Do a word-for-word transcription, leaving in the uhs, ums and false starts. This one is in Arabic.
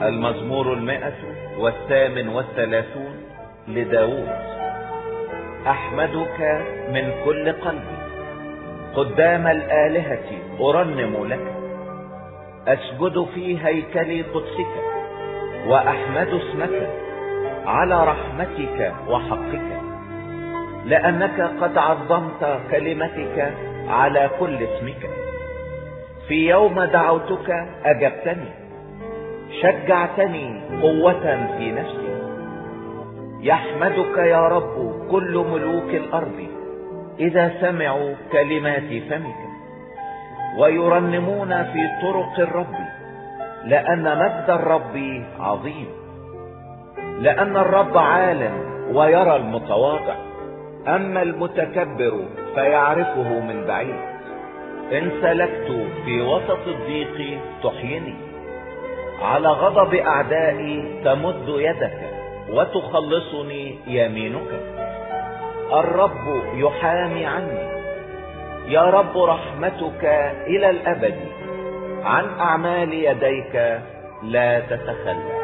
المزمور المائة والثامن والثلاثون لداود. أحمدك من كل قلبي، قدام الآلهة أرنم لك، أسجد في هيكل قدسك، وأحمد اسمك على رحمتك وحقك، لأنك قد عظمت كلمتك على كل اسمك. في يوم دعوتك أجبتني، شجعتني قوة في نفسي. يحمدك يا رب كل ملوك الأرض إذا سمعوا كلمات فمك، ويرنمون في طرق الرب، لأن مجد الرب عظيم. لأن الرب عال ويرى المتواضع، أما المتكبر فيعرفه من بعيد. إن سلكت في وسط الضيق تحيني، على غضب أعدائي تمد يدك وتخلصني يمينك. الرب يحامي عني، يا رب رحمتك إلى الأبد، عن أعمال يديك لا تتخلى.